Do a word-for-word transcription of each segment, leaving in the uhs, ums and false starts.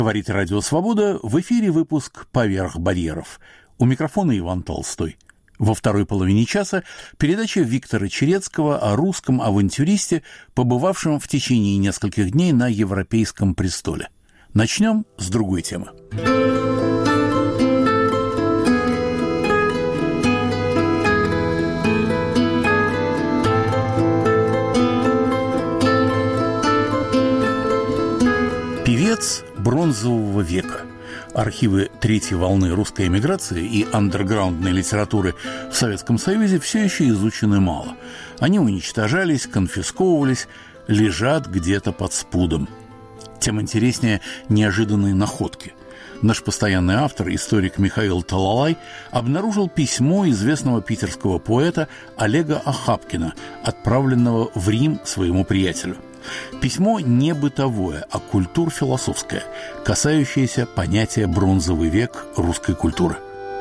Говорит Радио Свобода, в эфире выпуск «Поверх барьеров». У микрофона Иван Толстой. Во второй половине часа передача Виктора Черецкого о русском авантюристе, побывавшем в течение нескольких дней на Европейском престоле. Начнем с другой темы. Певец бронзового века. Архивы третьей волны русской эмиграции и андерграундной литературы в Советском Союзе все еще изучены мало. Они уничтожались, конфисковывались, лежат где-то под спудом. Тем интереснее неожиданные находки. Наш постоянный автор, историк Михаил Талалай, обнаружил письмо известного питерского поэта Олега Охапкина, отправленного в Рим своему приятелю. Письмо не бытовое, а культур-философское, касающееся понятия «бронзовый век» русской культуры.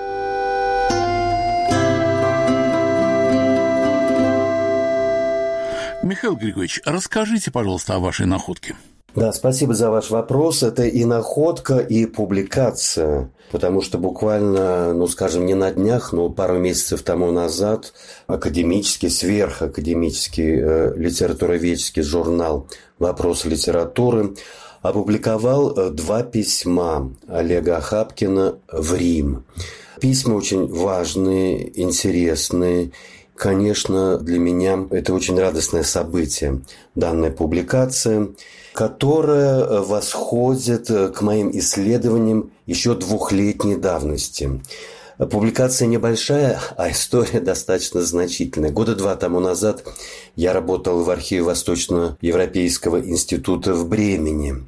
Михаил Григорьевич, расскажите, пожалуйста, о вашей находке. Да, спасибо за ваш вопрос. Это и находка, и публикация, потому что буквально, ну, скажем, не на днях, но пару месяцев тому назад академический, сверхакадемический э, литературоведческий журнал «Вопросы литературы» опубликовал два письма Олега Охапкина в Рим. Письма очень важные, интересные. Конечно, для меня это очень радостное событие, данная публикация, которая восходит к моим исследованиям еще двухлетней давности. Публикация небольшая, а история достаточно значительная. Года два тому назад я работал в архиве Восточноевропейского института в Бремени.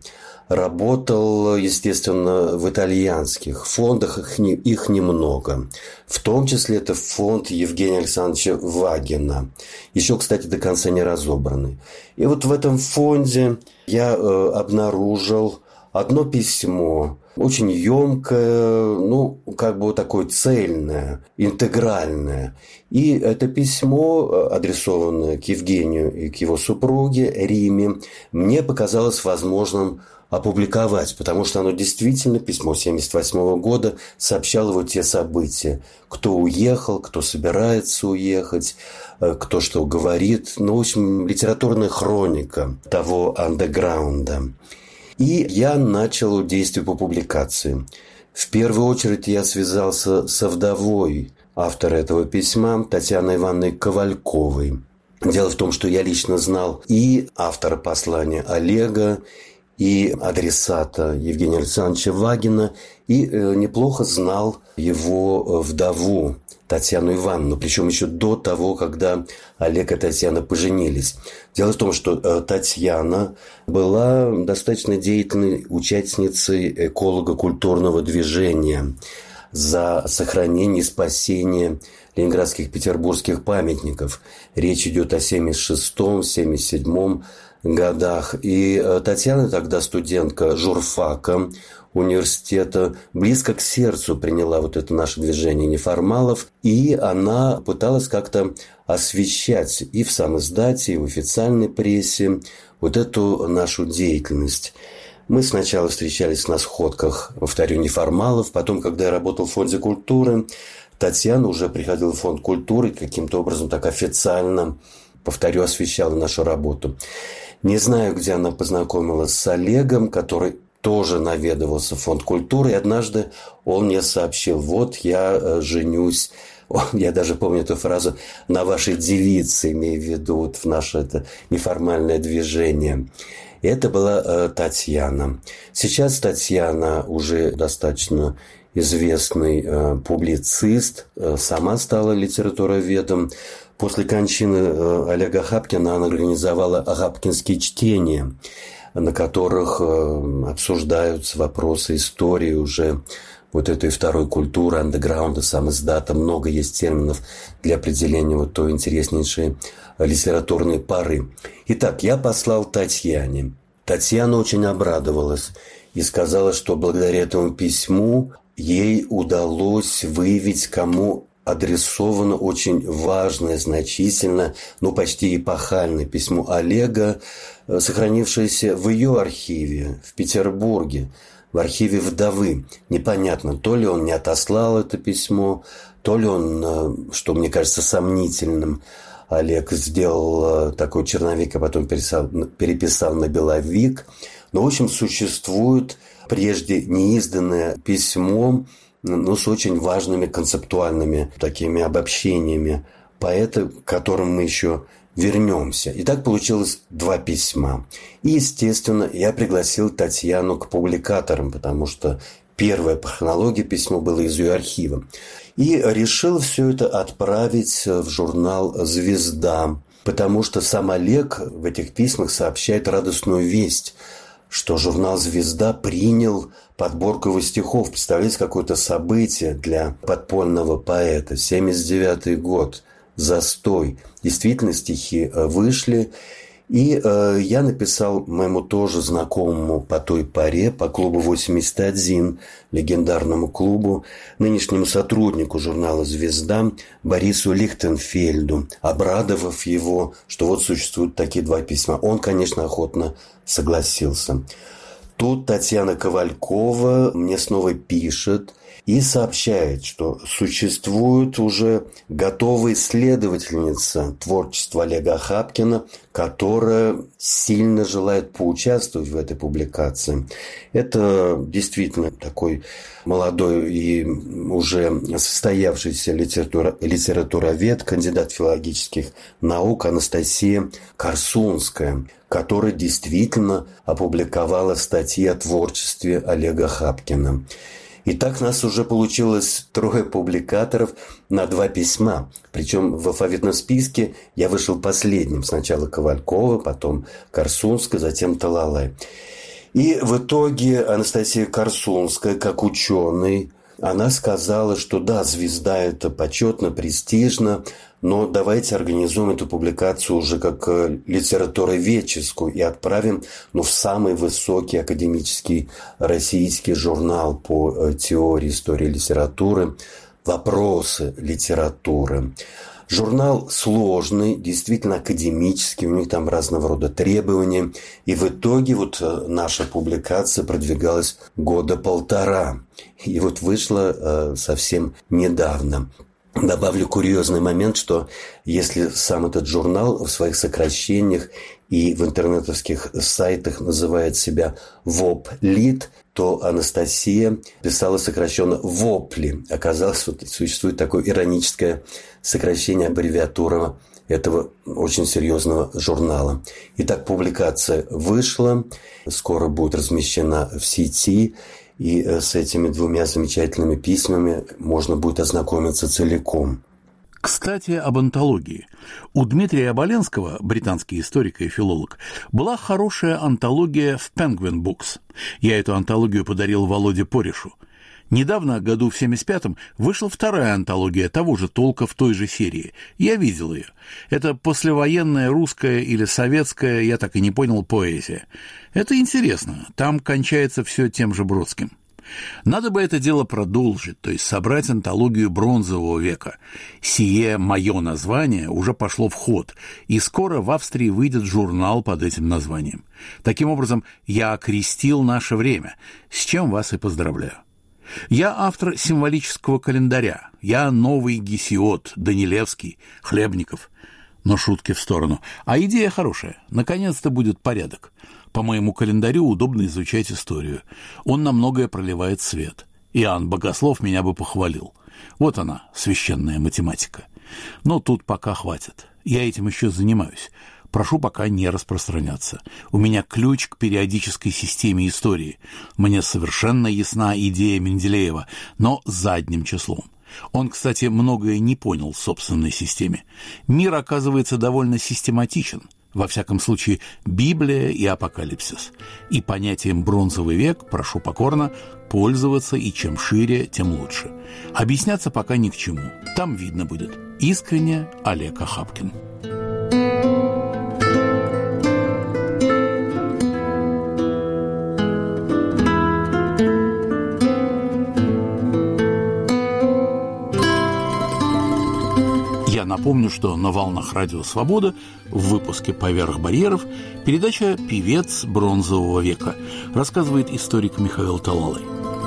Работал, естественно, в итальянских фондах, их, не, их немного. В том числе это фонд Евгения Александровича Вагина. Еще, кстати, до конца не разобранный. И вот в этом фонде я э, обнаружил одно письмо, очень емкое, ну, как бы вот такое цельное, интегральное. И это письмо, адресованное к Евгению и к его супруге Риме, мне показалось возможным опубликовать, потому что оно действительно, письмо семьдесят восьмого года, сообщало вот те события. Кто уехал, кто собирается уехать, кто что говорит. Ну, в общем, литературная хроника того андеграунда. И я начал действие по публикации. В первую очередь я связался со вдовой автора этого письма, Татьяной Ивановной Ковальковой. Дело в том, что я лично знал и автора послания Олега, и адресата Евгения Александровича Вагина, и э, неплохо знал его вдову Татьяну Ивановну, причем еще до того, когда Олег и Татьяна поженились. Дело в том, что э, Татьяна была достаточно деятельной участницей эколого-культурного движения за сохранение и спасение ленинградских петербургских памятников. Речь идет о семьдесят шестом — семьдесят седьмом годах. И Татьяна, тогда студентка журфака университета, близко к сердцу приняла вот это наше движение неформалов, и она пыталась как-то освещать и в самиздате, и в официальной прессе вот эту нашу деятельность. Мы сначала встречались на сходках, повторю, неформалов, потом, когда я работал в Фонде культуры, Татьяна уже приходила в Фонд культуры, каким-то образом так официально, повторю, освещала нашу работу. Не знаю, где она познакомилась с Олегом, который тоже наведывался в Фонд культуры, и однажды он мне сообщил: вот я женюсь, я даже помню эту фразу, на вашей девице, имея в виду вот в наше это неформальное движение. И это была э, Татьяна. Сейчас Татьяна уже достаточно известный э, публицист, э, сама стала литературоведом. После кончины э, Олега Охапкина она организовала «Охапкинские чтения», на которых э, обсуждаются вопросы истории уже вот этой второй культуры, андеграунда, самиздата. Много есть терминов для определения вот той интереснейшей литературной поры. Итак, я послал Татьяне. Татьяна очень обрадовалась и сказала, что благодаря этому письму ей удалось выявить, кому адресовано очень важное, значительное, ну почти эпохальное письмо Олега, сохранившееся в ее архиве в Петербурге. в архиве «Вдовы». Непонятно, то ли он не отослал это письмо, то ли он, что мне кажется сомнительным, Олег сделал такой черновик, а потом переписал, переписал на беловик. Но, в общем, существует прежде неизданное письмо, но с очень важными концептуальными такими обобщениями поэта, к которым мы еще вернемся. И так получилось два письма. И, естественно, я пригласил Татьяну к публикаторам, потому что первое по хронологии письмо было из ее архива. И решил все это отправить в журнал «Звезда», потому что сам Олег в этих письмах сообщает радостную весть, что журнал «Звезда» принял подборку его стихов. Представляете, какое-то событие для подпольного поэта. семьдесят девятый год, застой. Действительно, стихи вышли. И э, я написал моему тоже знакомому по той поре, по клубу восемьдесят один, легендарному клубу, нынешнему сотруднику журнала «Звезда» Борису Лихтенфельду, обрадовав его, что вот существуют такие два письма. Он, конечно, охотно согласился. Тут Татьяна Ковалькова мне снова пишет и сообщает, что существует уже готовая исследовательница творчества Олега Охапкина, которая сильно желает поучаствовать в этой публикации. Это действительно такой молодой и уже состоявшийся литература, литературовед, кандидат филологических наук Анастасия Корсунская, которая действительно опубликовала статьи о творчестве Олега Охапкина. И так у нас уже получилось трое публикаторов на два письма. Причем в алфавитном списке я вышел последним. Сначала Ковалькова, потом Корсунская, затем Талалай. И в итоге Анастасия Корсунская, как ученый, она сказала, что да, «Звезда» – это почетно, престижно, но давайте организуем эту публикацию уже как литературоведческую и отправим ну, в самый высокий академический российский журнал по теории истории литературы «Вопросы литературы». Журнал сложный, действительно академический, у них там разного рода требования. И в итоге вот наша публикация продвигалась года полтора. И вот вышла э, совсем недавно. Добавлю курьезный момент, что если сам этот журнал в своих сокращениях и в интернетовских сайтах называет себя ВОПЛИТ, то Анастасия писала сокращенно «Вопли». Оказалось, вот существует такое ироническое сокращение, аббревиатура этого очень серьезного журнала. Итак, публикация вышла, скоро будет размещена в сети, и с этими двумя замечательными письмами можно будет ознакомиться целиком. Кстати, об антологии. У Дмитрия Оболенского, британский историк и филолог, была хорошая антология в Penguin Books. Я эту антологию подарил Володе Порешу. Недавно, году в семьдесят пятом, вышла вторая антология того же толка в той же серии. Я видел ее. Это послевоенная русская или советская, я так и не понял, поэзия. Это интересно. Там кончается все тем же Бродским. Надо бы это дело продолжить, то есть собрать антологию бронзового века. Сие мое название уже пошло в ход, и скоро в Австрии выйдет журнал под этим названием. Таким образом, я окрестил наше время, с чем вас и поздравляю. Я автор символического календаря, я новый Гесиод, Данилевский, Хлебников. Но шутки в сторону. А идея хорошая, наконец-то будет порядок. По моему календарю удобно изучать историю. Он на многое проливает свет. Иоанн Богослов меня бы похвалил. Вот она, священная математика. Но тут пока хватит. Я этим еще занимаюсь. Прошу пока не распространяться. У меня ключ к периодической системе истории. Мне совершенно ясна идея Менделеева, но задним числом. Он, кстати, многое не понял в собственной системе. Мир, оказывается, довольно систематичен. Во всяком случае, Библия и Апокалипсис. И понятием «бронзовый век» прошу покорно пользоваться, и чем шире, тем лучше. Объясняться пока ни к чему. Там видно будет. Искренне, Олег Охапкин. напомню, что на волнах Радио Свобода в выпуске «Поверх барьеров» передача «Певец бронзового века» рассказывает историк Михаил Талалай.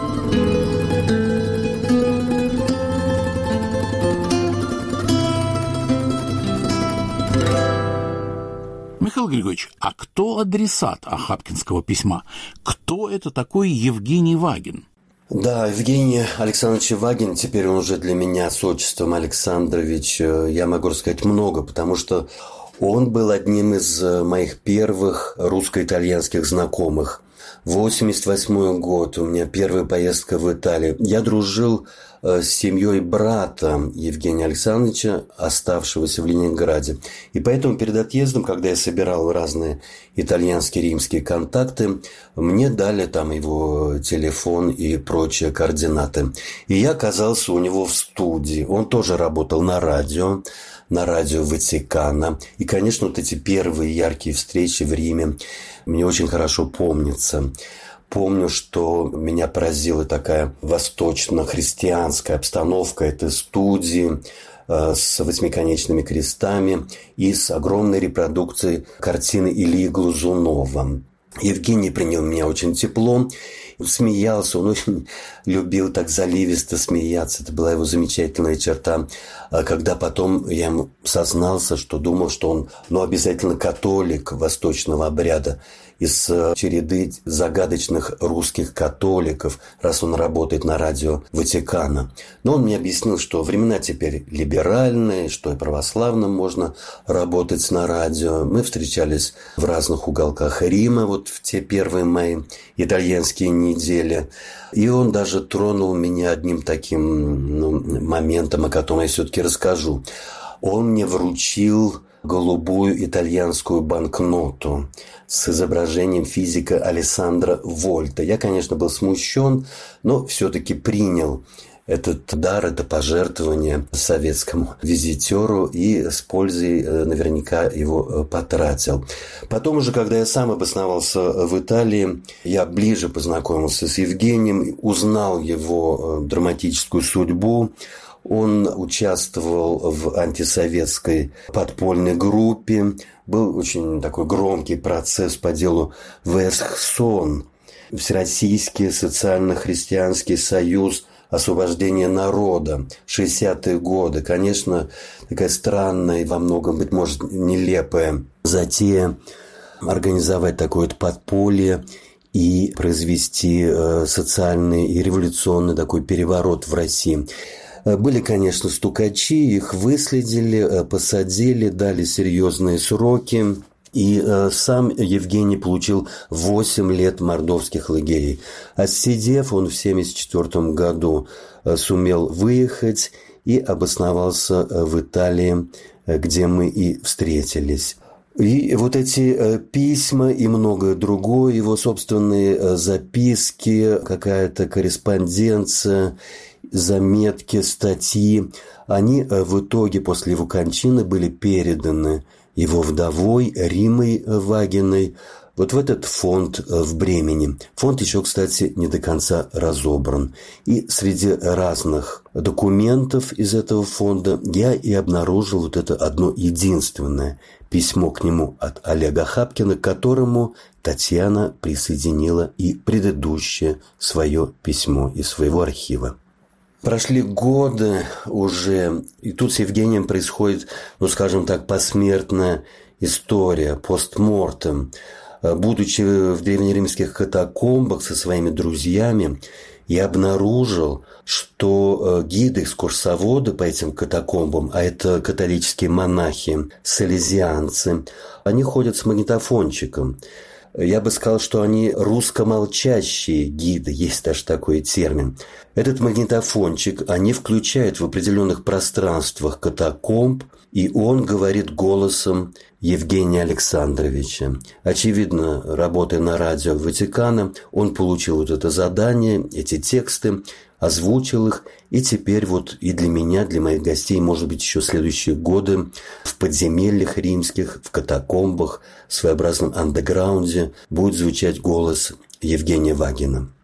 Михаил Григорьевич, а кто адресат Охапкинского письма? Кто это такой Евгений Вагин? Да, Евгений Александрович Вагин, теперь он уже для меня с отчеством Александрович, я могу рассказать много, потому что он был одним из моих первых русско-итальянских знакомых. восемьдесят восьмой год, у меня первая поездка в Италию. Я дружил с семьей брата Евгения Александровича, оставшегося в Ленинграде. И поэтому перед отъездом, когда я собирал разные итальянские, римские контакты, мне дали там его телефон и прочие координаты. И я оказался у него в студии. Он тоже работал на радио, на радио Ватикана. И, конечно, вот эти первые яркие встречи в Риме мне очень хорошо помнятся. Помню, что меня поразила такая восточно-христианская обстановка этой студии э, с восьмиконечными крестами и с огромной репродукцией картины Ильи Глазунова. Евгений принял меня очень тепло, смеялся, он очень любил так заливисто смеяться, это была его замечательная черта. Когда потом я ему сознался, что думал, что он ну, обязательно католик восточного обряда, из череды загадочных русских католиков, раз он работает на радио Ватикана. Но он мне объяснил, что времена теперь либеральные, что и православным можно работать на радио. Мы встречались в разных уголках Рима, вот в те первые мои итальянские недели. И он даже тронул меня одним таким ну, моментом, о котором я все-таки расскажу. Он мне вручил голубую итальянскую банкноту с изображением физика Алессандро Вольта. Я, конечно, был смущен, но все-таки принял этот дар, это пожертвование советскому визитеру и с пользой наверняка его потратил. Потом уже, когда я сам обосновался в Италии, я ближе познакомился с Евгением, узнал его драматическую судьбу. Он участвовал в антисоветской подпольной группе. Был очень такой громкий процесс по делу Весхсон, Всероссийский социально-христианский союз освобождения народа, шестидесятые годы. Конечно, такая странная и во многом, быть может, нелепая затея организовать такое подполье и произвести социальный и революционный такой переворот в России. Были, конечно, стукачи, их выследили, посадили, дали серьезные сроки. И э, сам Евгений получил восемь лет мордовских лагерей. Отсидев, он в семьдесят четвёртом году э, сумел выехать и обосновался в Италии, где мы и встретились. И вот эти э, письма и многое другое, его собственные э, записки, какая-то корреспонденция, заметки, статьи, они в итоге после его кончины были переданы его вдовой Римой Вагиной вот в этот фонд в Бремени. Фонд еще, кстати, не до конца разобран. И среди разных документов из этого фонда я и обнаружил вот это одно единственное письмо к нему от Олега Охапкина, к которому Татьяна присоединила и предыдущее свое письмо из своего архива. Прошли годы уже, и тут с Евгением происходит, ну, скажем так, посмертная история, постмортем. Будучи в древнеримских катакомбах со своими друзьями, я обнаружил, что гиды-экскурсоводы по этим катакомбам, а это католические монахи, салезианцы, они ходят с магнитофончиком. Я бы сказал, что они русско-молчащие гиды, есть даже такой термин. Этот магнитофончик они включают в определенных пространствах катакомб, и он говорит голосом Евгения Александровича. Очевидно, работая на радио Ватикана, он получил вот это задание, эти тексты, озвучил их, и теперь вот и для меня, для моих гостей, может быть, еще следующие годы в подземельях римских, в катакомбах, в своеобразном андеграунде будет звучать голос Евгения Вагина.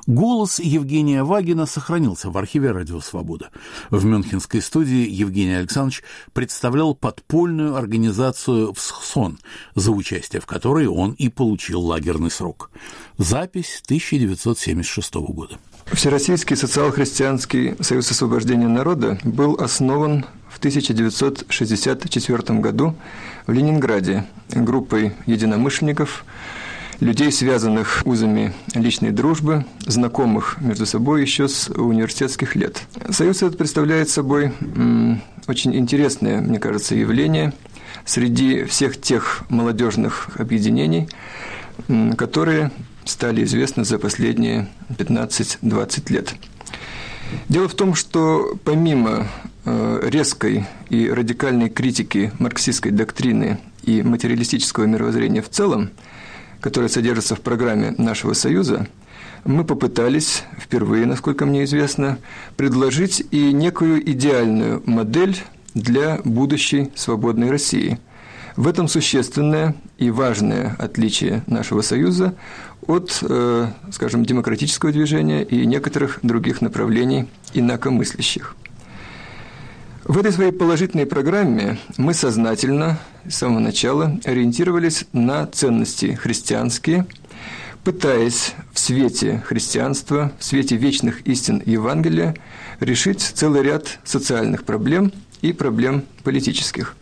Голос Евгения Вагина сохранился в архиве «Радио Свобода». В мюнхенской студии Евгений Александрович представлял подпольную организацию «Всхсон», за участие в которой он и получил лагерный срок. Запись тысяча девятьсот семьдесят шестого года. Всероссийский социал-христианский союз освобождения народа был основан в тысяча девятьсот шестьдесят четвёртом году в Ленинграде группой единомышленников, людей, связанных узами личной дружбы, знакомых между собой еще с университетских лет. Союз этот представляет собой м, очень интересное, мне кажется, явление среди всех тех молодежных объединений, м, которые стали известны за последние пятнадцать-двадцать лет. Дело в том, что помимо э, резкой и радикальной критики марксистской доктрины и материалистического мировоззрения в целом, которая содержится в программе нашего Союза, мы попытались, впервые, насколько мне известно, предложить и некую идеальную модель для будущей свободной России. В этом существенное и важное отличие нашего Союза от, э, скажем, демократического движения и некоторых других направлений инакомыслящих. В этой своей положительной программе мы сознательно с самого начала ориентировались на ценности христианские, пытаясь в свете христианства, в свете вечных истин Евангелия решить целый ряд социальных проблем и проблем политических.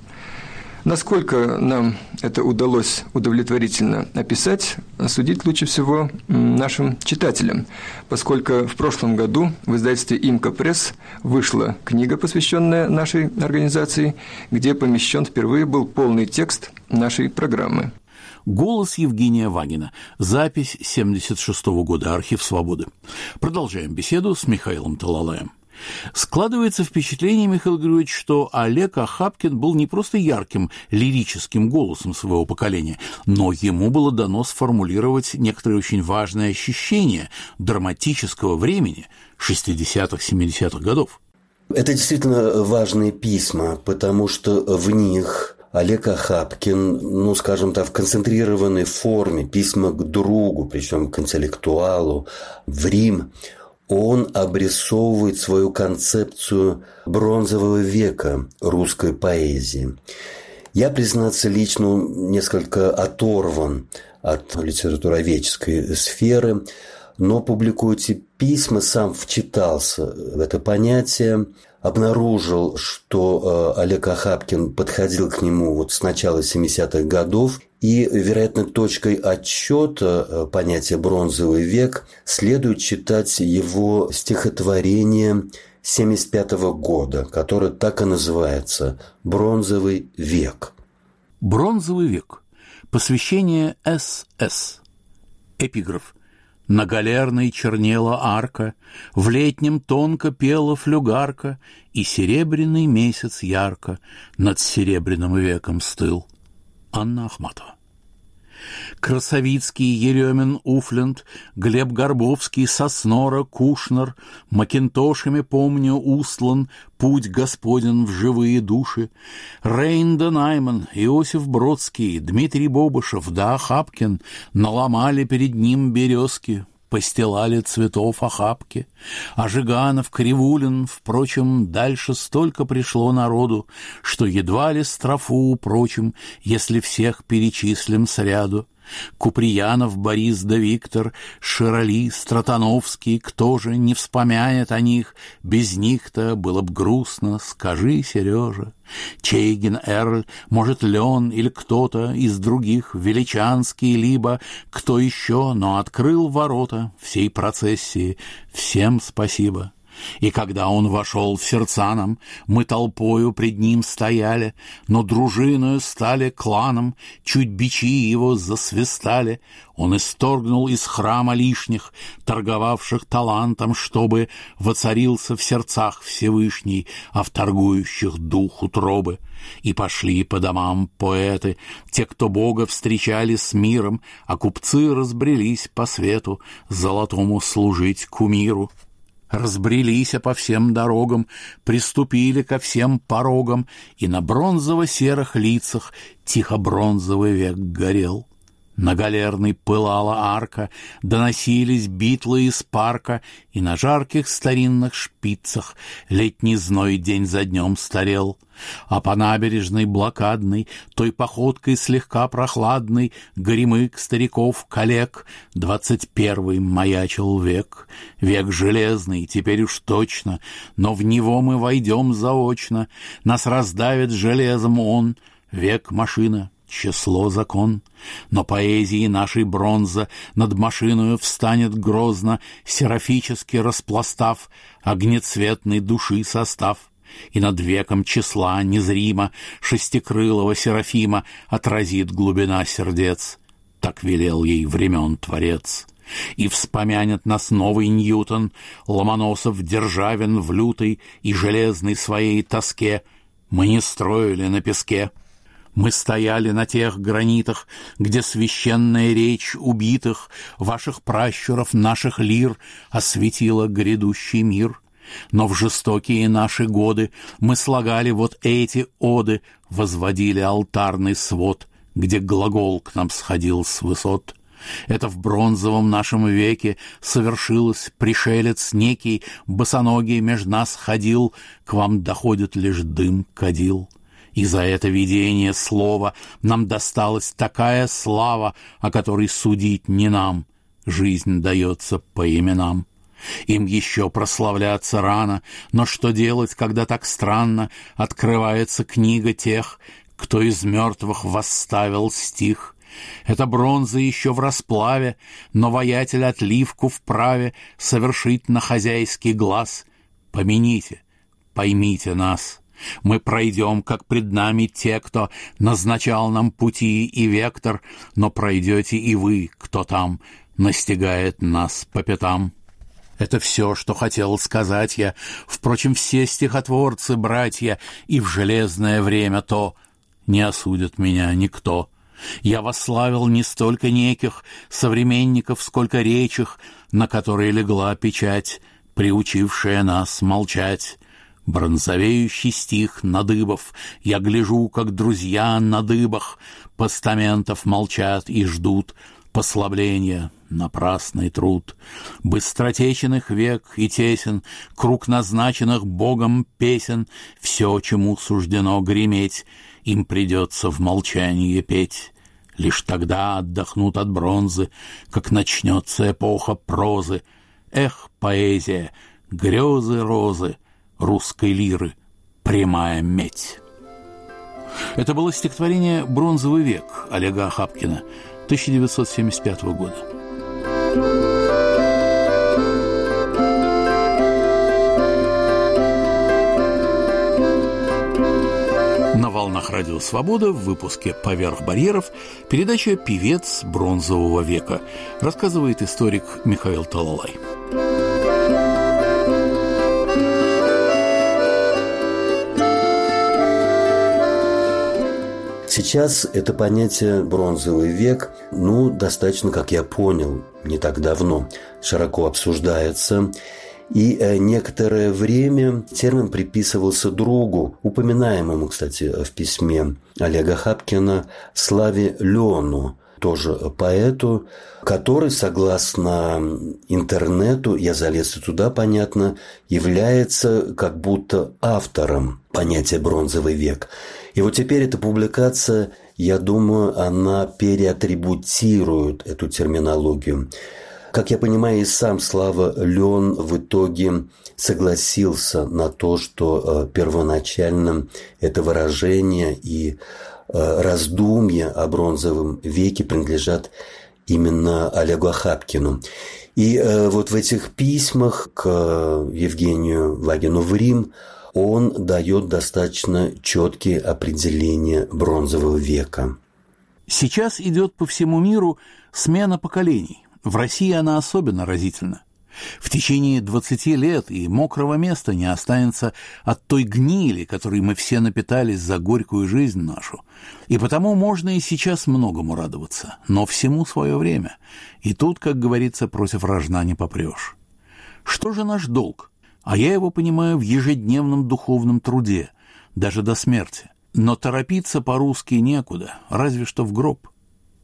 Насколько нам это удалось удовлетворительно описать, судить лучше всего нашим читателям, поскольку в прошлом году в издательстве «Имко Пресс» вышла книга, посвященная нашей организации, где помещен впервые был полный текст нашей программы. Голос Евгения Вагина. Запись семьдесят шестого года. Архив «Свободы». Продолжаем беседу с Михаилом Талалаем. Складывается впечатление, Михаил Григорьевич, что Олег Охапкин был не просто ярким лирическим голосом своего поколения, но ему было дано сформулировать некоторые очень важные ощущения драматического времени шестидесятых-семидесятых годов. Это действительно важные письма, потому что в них Олег Охапкин, ну, скажем так, в концентрированной форме, письма к другу, причем к интеллектуалу, в Рим, он обрисовывает свою концепцию бронзового века русской поэзии. Я, признаться, лично несколько оторван от литературоведческой сферы, но, публикуя эти письма, сам вчитался в это понятие, обнаружил, что Олег Охапкин подходил к нему вот с начала семидесятых годов, и, вероятно, точкой отсчета понятия «бронзовый век» следует считать его стихотворение семьдесят пятого года, которое так и называется «Бронзовый век». «Бронзовый век». Посвящение эс эс. Эпиграф. На галерной чернела арка, в летнем тонко пела флюгарка, и серебряный месяц ярко над серебряным веком стыл. Анна Ахматова. Красовицкий, Еремин, Уфленд, Глеб Горбовский, Соснора, Кушнер, Макинтошами, помню, устлан путь Господен в живые души, Рейнда Найман, Иосиф Бродский, Дмитрий Бобышев, да Охапкин наломали перед ним березки, постилали цветов охапки, а Жиганов, Кривулин, впрочем, дальше столько пришло народу, что едва ли строфу упрочим, если всех перечислим сряду. Куприянов, Борис да Виктор, Широли, Стратановский, кто же не вспомянет о них? Без них-то было б грустно, скажи, Сережа. Чейгин, Эрль, может, Лен или кто-то из других, Величанский, либо кто еще, но открыл ворота всей процессии. Всем спасибо. И когда он вошел в сердца нам, мы толпою пред ним стояли, но дружиною стали кланом, чуть бичи его засвистали. Он исторгнул из храма лишних, торговавших талантом, чтобы воцарился в сердцах Всевышний, а в торгующих дух утробы. И пошли по домам поэты, те, кто Бога встречали с миром, а купцы разбрелись по свету золотому служить кумиру. Разбрелись по всем дорогам, приступили ко всем порогам, и на бронзово-серых лицах тихо бронзовый век горел. На галерной пылала арка, доносились битлы из парка, и на жарких старинных шпицах летний зной день за днем старел. А по набережной блокадной, той походкой слегка прохладной, горемык стариков коллег, двадцать первый маячил век. Век железный, теперь уж точно, но в него мы войдем заочно, нас раздавит железом он, век машина, число закон. Но поэзии нашей бронза над машиною встанет грозно, серафически распластав огнецветной души состав. И над веком числа незримо шестикрылого Серафима отразит глубина сердец. Так велел ей времен Творец. И вспомянет нас новый Ньютон, Ломоносов Державин в лютой и железной своей тоске. Мы не строили на песке. Мы стояли на тех гранитах, где священная речь убитых ваших пращуров, наших лир осветила грядущий мир. Но в жестокие наши годы мы слагали вот эти оды, возводили алтарный свод, где глагол к нам сходил с высот. Это в бронзовом нашем веке совершилось, пришелец некий, босоногий меж нас ходил, к вам доходит лишь дым кадил. И за это видение слова нам досталась такая слава, о которой судить не нам, жизнь дается по именам. Им еще прославляться рано, но что делать, когда так странно открывается книга тех, кто из мертвых восставил стих? Это бронза еще в расплаве, но воятель отливку вправе совершить на хозяйский глаз. Помяните, поймите нас. Мы пройдем, как пред нами те, кто назначал нам пути и вектор, но пройдете и вы, кто там настигает нас по пятам. Это все, что хотел сказать я. Впрочем, все стихотворцы, братья, и в железное время то не осудит меня никто. Я восславил не столько неких современников, сколько речих, на которые легла печать, приучившая нас молчать. Бронзовеющий стих надыбов, я гляжу, как друзья на дыбах постаментов молчат и ждут послабления. Напрасный труд. Быстротечен их век и тесен, круг назначенных Богом песен, все, чему суждено греметь, им придется в молчании петь. Лишь тогда отдохнут от бронзы, как начнется эпоха прозы. Эх, поэзия, грезы розы, русской лиры, прямая медь. Это было стихотворение «Бронзовый век» Олега Охапкина тысяча девятьсот семьдесят пятого года. На волнах Радио Свобода в выпуске «Поверх барьеров» передача «Певец бронзового века», рассказывает историк Михаил Талалай. Сейчас это понятие «бронзовый век», ну, достаточно, как я понял, не так давно, широко обсуждается. И некоторое время термин приписывался другу, упоминаемому, кстати, в письме Олега Охапкина, Славе Леону, тоже поэту, который, согласно интернету, я залез и туда, понятно, является как будто автором понятия «бронзовый век». И вот теперь эта публикация, я думаю, она переатрибутирует эту терминологию. Как я понимаю, и сам Слава Леон в итоге согласился на то, что первоначально это выражение и раздумья о бронзовом веке принадлежат именно Олегу Охапкину. И вот в этих письмах к Евгению Вагину в Рим он дает достаточно четкие определения бронзового века. Сейчас идет по всему миру смена поколений. В России она особенно разительна. В течение двадцати лет и мокрого места не останется от той гнили, которой мы все напитались за горькую жизнь нашу. И потому можно и сейчас многому радоваться, но всему свое время. И тут, как говорится, против рожна не попрешь. Что же наш долг? А я его понимаю в ежедневном духовном труде, даже до смерти. Но торопиться по-русски некуда, разве что в гроб.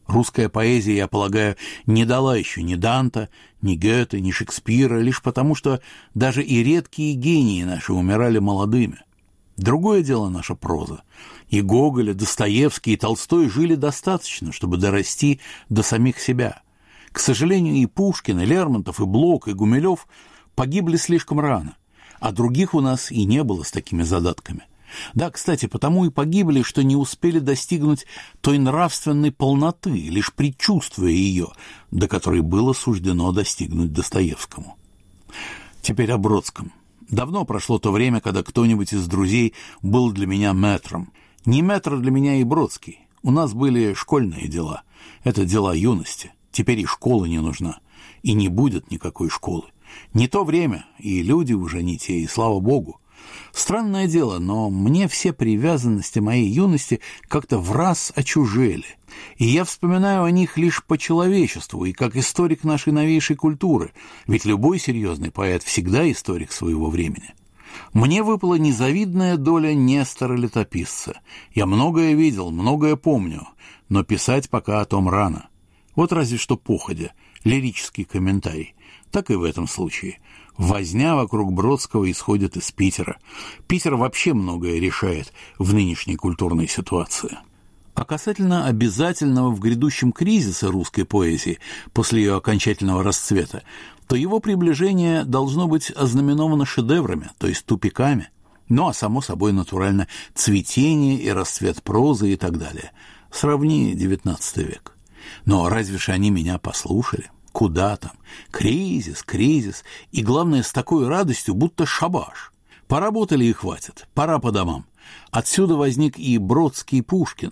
Русская поэзия, я полагаю, не дала еще ни Данта, ни Гёте, ни Шекспира, лишь потому, что даже и редкие гении наши умирали молодыми. Другое дело наша проза. И Гоголь, и Достоевский, и Толстой жили достаточно, чтобы дорасти до самих себя. К сожалению, и Пушкин, и Лермонтов, и Блок, и Гумилев погибли слишком рано, а других у нас и не было с такими задатками. Да, кстати, потому и погибли, что не успели достигнуть той нравственной полноты, лишь предчувствуя ее, до которой было суждено достигнуть Достоевскому. Теперь о Бродском. Давно прошло то время, когда кто-нибудь из друзей был для меня мэтром. Не мэтр для меня и Бродский. У нас были школьные дела. Это дела юности. Теперь и школа не нужна. И не будет никакой школы. Не то время, и люди уже не те, и слава богу. Странное дело, но мне все привязанности моей юности как-то враз очужели, и я вспоминаю о них лишь по человечеству и как историк нашей новейшей культуры, ведь любой серьезный поэт всегда историк своего времени. Мне выпала незавидная доля Нестора-летописца. Я многое видел, многое помню, но писать пока о том рано. Вот разве что походя, лирический комментарий. Так и в этом случае. Возня вокруг Бродского исходит из Питера. Питер вообще многое решает в нынешней культурной ситуации. А касательно обязательного в грядущем кризиса русской поэзии после ее окончательного расцвета, то его приближение должно быть ознаменовано шедеврами, то есть тупиками. Ну, а само собой, натурально, цветение и расцвет прозы и так далее. Сравни девятнадцатый век. Но разве же они меня послушали? Куда там? Кризис, кризис. И, главное, с такой радостью, будто шабаш. Поработали и хватит. Пора по домам. Отсюда возник и Бродский, и Пушкин.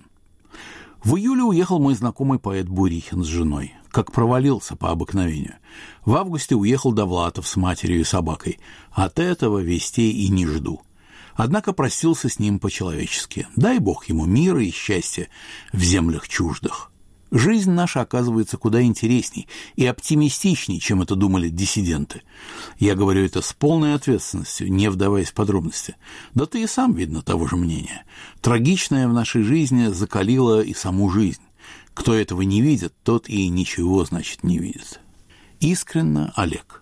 В июле уехал мой знакомый поэт Бурихин с женой. Как провалился по обыкновению. В августе уехал Довлатов с матерью и собакой. От этого вестей и не жду. Однако простился с ним по-человечески. Дай Бог ему мира и счастья в землях чуждых. Жизнь наша оказывается куда интересней и оптимистичней, чем это думали диссиденты. Я говорю это с полной ответственностью, не вдаваясь в подробности. Да ты и сам, видно, того же мнения. Трагичное в нашей жизни закалило и саму жизнь. Кто этого не видит, тот и ничего, значит, не видит. Искренно, Олег.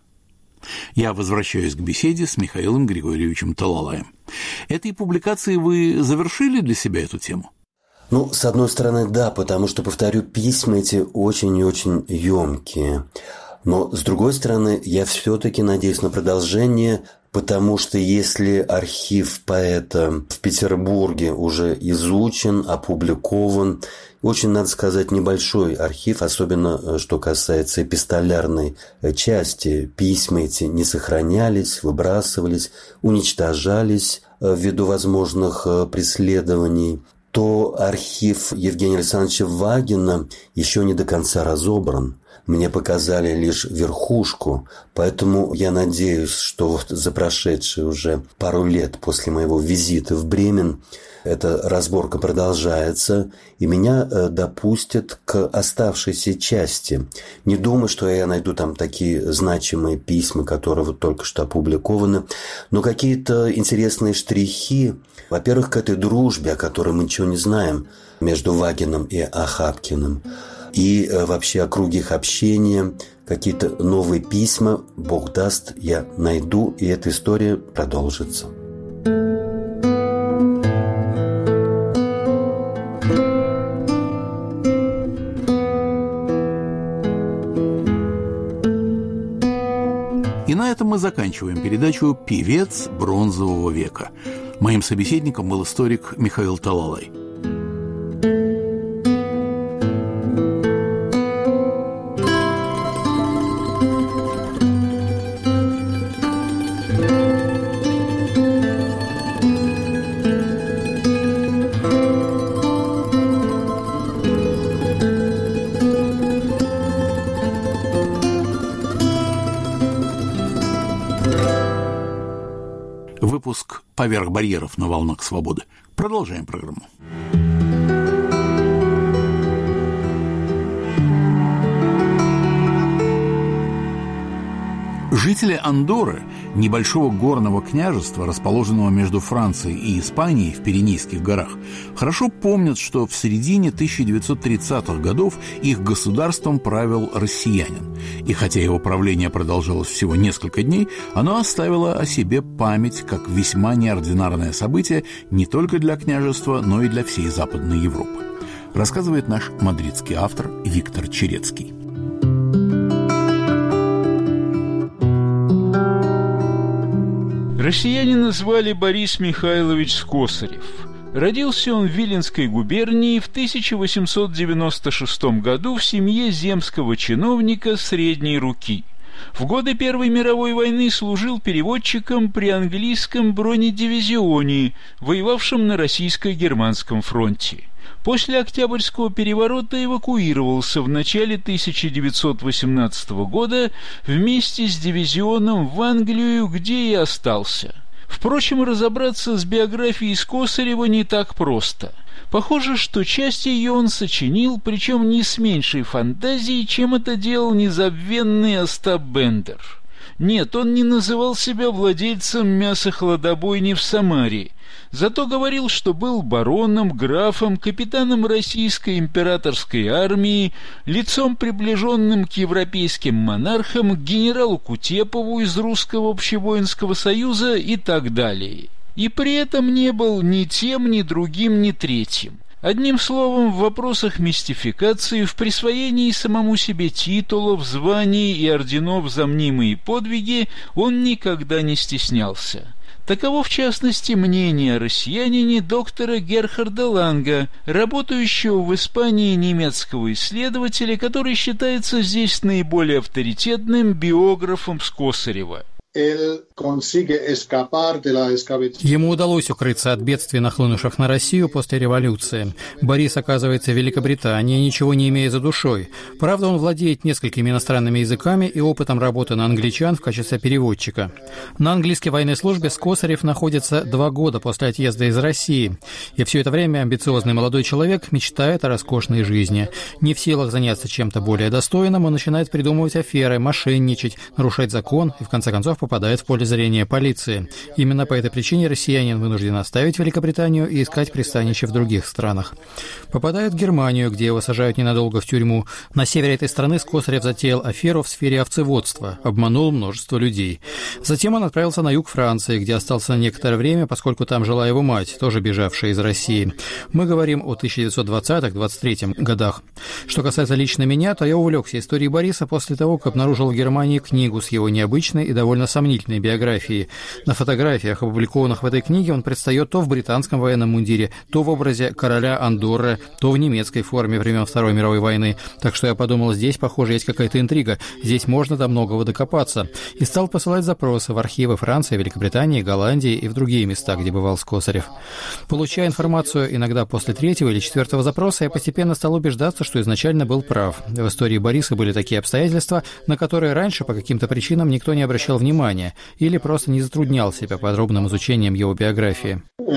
Я возвращаюсь к беседе с Михаилом Григорьевичем Талалаем. Этой публикацией вы завершили для себя эту тему? Ну, с одной стороны, да, потому что, повторю, письма эти очень и очень емкие. Но, с другой стороны, я все-таки надеюсь на продолжение, потому что если архив поэта в Петербурге уже изучен, опубликован, очень, надо сказать, небольшой архив, особенно что касается эпистолярной части. Письма эти не сохранялись, выбрасывались, уничтожались ввиду возможных преследований, то архив Евгения Александровича Вагина еще не до конца разобран. Мне показали лишь верхушку, поэтому я надеюсь, что вот за прошедшие уже пару лет после моего визита в Бремен эта разборка продолжается, и меня допустят к оставшейся части. Не думаю, что я найду там такие значимые письма, которые вот только что опубликованы, но какие-то интересные штрихи, во-первых, к этой дружбе, о которой мы ничего не знаем, между Вагиным и Охапкиным, и вообще о круге их общения, какие-то новые письма, Бог даст, я найду, и эта история продолжится. И на этом мы заканчиваем передачу «Певец бронзового века». Моим собеседником был историк Михаил Талалай. Выпуск «Поверх барьеров» на волнах свободы. Продолжаем программу. Жители Андорры, небольшого горного княжества, расположенного между Францией и Испанией в Пиренейских горах, хорошо помнят, что в середине тысяча девятьсот тридцатых годов их государством правил россиянин. И хотя его правление продолжалось всего несколько дней, оно оставило о себе память как весьма неординарное событие не только для княжества, но и для всей Западной Европы. Рассказывает наш мадридский автор Виктор Черецкий. Россиянина звали Борис Михайлович Скосарев. Родился он в Виленской губернии в тысяча восемьсот девяносто шестом году в семье земского чиновника средней руки. В годы Первой мировой войны служил переводчиком при английском бронедивизионе, воевавшем на российско-германском фронте. После Октябрьского переворота эвакуировался в начале тысяча девятьсот восемнадцатого года вместе с дивизионом в Англию, где и остался. Впрочем, разобраться с биографией Скосарева не так просто. Похоже, что часть ее он сочинил, причем не с меньшей фантазией, чем это делал незабвенный Остап Бендер. Нет, он не называл себя владельцем мясохладобойни в Самаре, зато говорил, что был бароном, графом, капитаном российской императорской армии, лицом, приближенным к европейским монархам, к генералу Кутепову из Русского общевоинского союза и так далее. И при этом не был ни тем, ни другим, ни третьим. Одним словом, в вопросах мистификации, в присвоении самому себе титулов, званий и орденов за мнимые подвиги он никогда не стеснялся. Таково, в частности, мнение о россиянине доктора Герхарда Ланга, работающего в Испании немецкого исследователя, который считается здесь наиболее авторитетным биографом Скосарева. Ему удалось укрыться от бедствий, нахлынувших на Россию после революции. Борис оказывается в Великобритании, ничего не имея за душой. Правда, он владеет несколькими иностранными языками и опытом работы на англичан в качестве переводчика. На английской военной службе Скосарев находится два года после отъезда из России. И все это время амбициозный молодой человек мечтает о роскошной жизни. Не в силах заняться чем-то более достойным, он начинает придумывать аферы, мошенничать, нарушать закон и, в конце концов, попадает в поле зрения полиции. Именно по этой причине россиянин вынужден оставить Великобританию и искать пристанище в других странах. Попадает в Германию, где его сажают ненадолго в тюрьму. На севере этой страны Скосарев затеял аферу в сфере овцеводства, обманул множество людей. Затем он отправился на юг Франции, где остался на некоторое время, поскольку там жила его мать, тоже бежавшая из России. Мы говорим о тысяча девятьсот двадцатых — двадцать третьем годах. Что касается лично меня, то я увлекся историей Бориса после того, как обнаружил в Германии книгу с его необычной и довольно сомнительной биографией. На фотографиях, опубликованных в этой книге, он предстает то в британском военном мундире, то в образе короля Андорры, то в немецкой форме времен Второй мировой войны. Так что я подумал, здесь, похоже, есть какая-то интрига, здесь можно до многого докопаться. И стал посылать запросы в архивы Франции, Великобритании, Голландии и в другие места, где бывал Скосарев. Получая информацию иногда после третьего или четвертого запроса, я постепенно стал убеждаться, что изначально был прав. В истории Бориса были такие обстоятельства, на которые раньше по каким-то причинам никто не обращал внимания или просто не затруднял себя подробным изучением его биографии.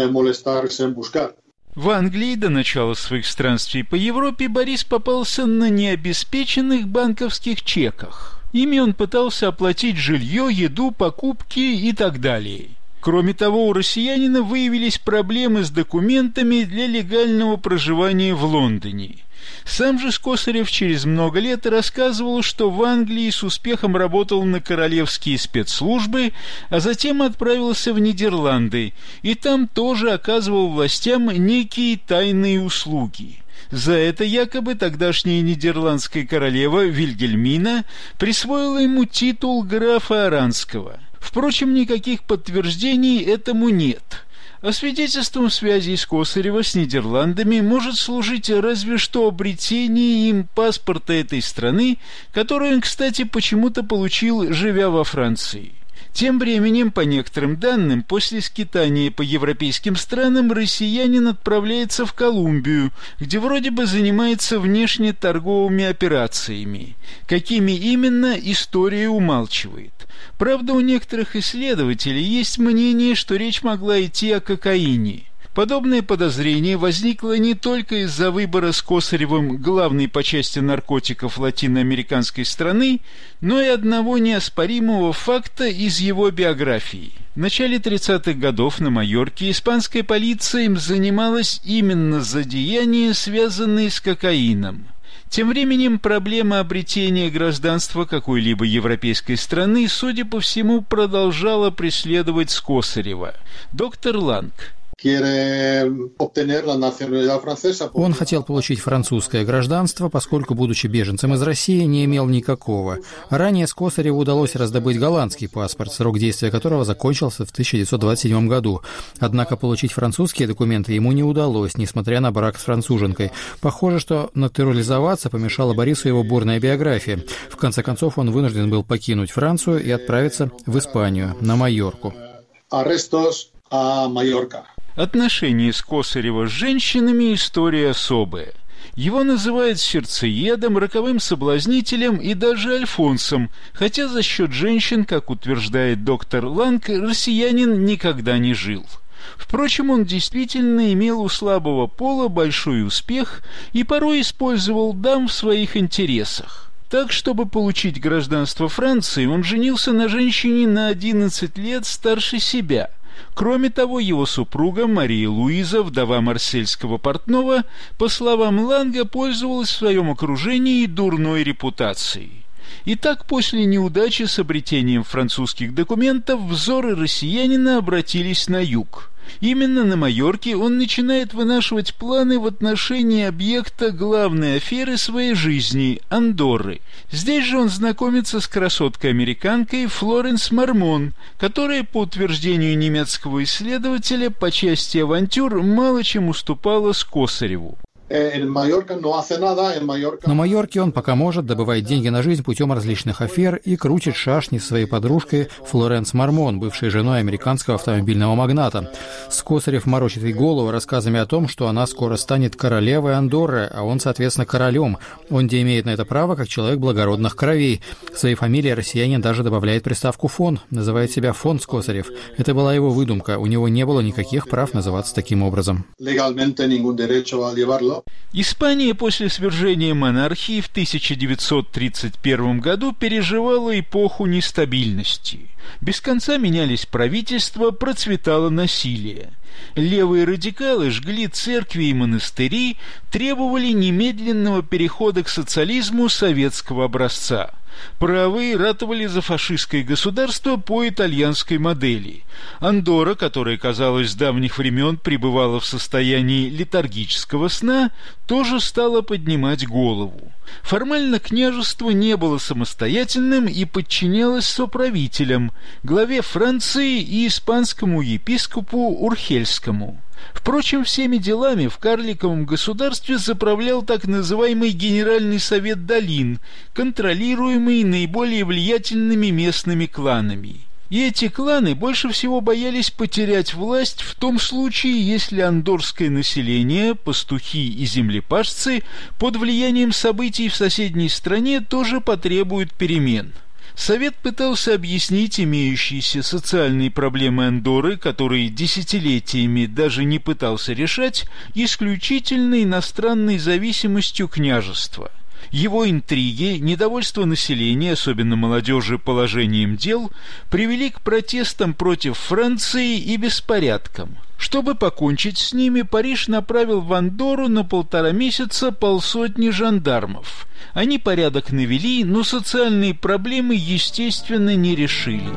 В Англии до начала своих странствий по Европе Борис попался на необеспеченных банковских чеках. Ими он пытался оплатить жилье, еду, покупки и так далее. Кроме того, у россиянина выявились проблемы с документами для легального проживания в Лондоне. Сам же Скосарев через много лет рассказывал, что в Англии с успехом работал на королевские спецслужбы, а затем отправился в Нидерланды, и там тоже оказывал властям некие тайные услуги. За это якобы тогдашняя нидерландская королева Вильгельмина присвоила ему титул графа Аранского. Впрочем, никаких подтверждений этому нет. А свидетельством связи Скосарева с Нидерландами может служить разве что обретение им паспорта этой страны, который он, кстати, почему-то получил, живя во Франции. Тем временем, по некоторым данным, после скитания по европейским странам россиянин отправляется в Колумбию, где вроде бы занимается внешнеторговыми операциями. Какими именно, история умалчивает. Правда, у некоторых исследователей есть мнение, что речь могла идти о кокаине. Подобное подозрение возникло не только из-за выбора с Косаревым главной по части наркотиков латиноамериканской страны, но и одного неоспоримого факта из его биографии. В начале тридцатых годов на Майорке испанская полиция им занималась именно за деяния, связанные с кокаином. Тем временем проблема обретения гражданства какой-либо европейской страны, судя по всему, продолжала преследовать Скосарева. Доктор Ланг. Он хотел получить французское гражданство, поскольку, будучи беженцем из России, не имел никакого. Ранее Скосареву удалось раздобыть голландский паспорт, срок действия которого закончился в тысяча девятьсот двадцать седьмом году. Однако получить французские документы ему не удалось, несмотря на брак с француженкой. Похоже, что натурализоваться помешала Борису его бурная биография. В конце концов, он вынужден был покинуть Францию и отправиться в Испанию, на Майорку. Отношения Скосарева с женщинами – история особая. Его называют сердцеедом, роковым соблазнителем и даже альфонсом, хотя за счет женщин, как утверждает доктор Ланг, россиянин никогда не жил. Впрочем, он действительно имел у слабого пола большой успех и порой использовал дам в своих интересах. Так, чтобы получить гражданство Франции, он женился на женщине на одиннадцать лет старше себя. Кроме того, его супруга Мария Луиза, вдова марсельского портного, по словам Ланга, пользовалась в своем окружении дурной репутацией. Итак, после неудачи с обретением французских документов взоры россиянина обратились на юг. Именно на Майорке он начинает вынашивать планы в отношении объекта главной аферы своей жизни – Андорры. Здесь же он знакомится с красоткой-американкой Флоренс Мармон, которая, по утверждению немецкого исследователя, по части авантюр мало чем уступала Скосареву. На Майорке он, пока может, добывает деньги на жизнь путем различных афер и крутит шашни с своей подружкой Флоренс Мармон, бывшей женой американского автомобильного магната. Скосарев морочит ей голову рассказами о том, что она скоро станет королевой Андорры, а он, соответственно, королем. Он где имеет на это право, как человек благородных кровей. В своей фамилии россиянин даже добавляет приставку «фон», называет себя фон Скосарев. Это была его выдумка, у него не было никаких прав называться таким образом. Испания после свержения монархии в тысяча девятьсот тридцать первом году переживала эпоху нестабильности. Без конца менялись правительства, процветало насилие. Левые радикалы жгли церкви и монастыри, требовали немедленного перехода к социализму советского образца. Правые ратовали за фашистское государство по итальянской модели. Андорра, которая, казалось, с давних времен пребывала в состоянии летаргического сна, тоже стала поднимать голову. Формально княжество не было самостоятельным и подчинялось соправителям, главе Франции и испанскому епископу Урхельскому. Впрочем, всеми делами в карликовом государстве заправлял так называемый Генеральный совет долин, контролируемый наиболее влиятельными местными кланами. И эти кланы больше всего боялись потерять власть в том случае, если андоррское население, пастухи и землепашцы, под влиянием событий в соседней стране тоже потребуют перемен. Совет пытался объяснить имеющиеся социальные проблемы Андорры, которые десятилетиями даже не пытался решать, исключительно иностранной зависимостью княжества. Его интриги, недовольство населения, особенно молодежи, положением дел, привели к протестам против Франции и беспорядкам. Чтобы покончить с ними, Париж направил в Андорру на полтора месяца полсотни жандармов. Они порядок навели, но социальные проблемы, естественно, не решили.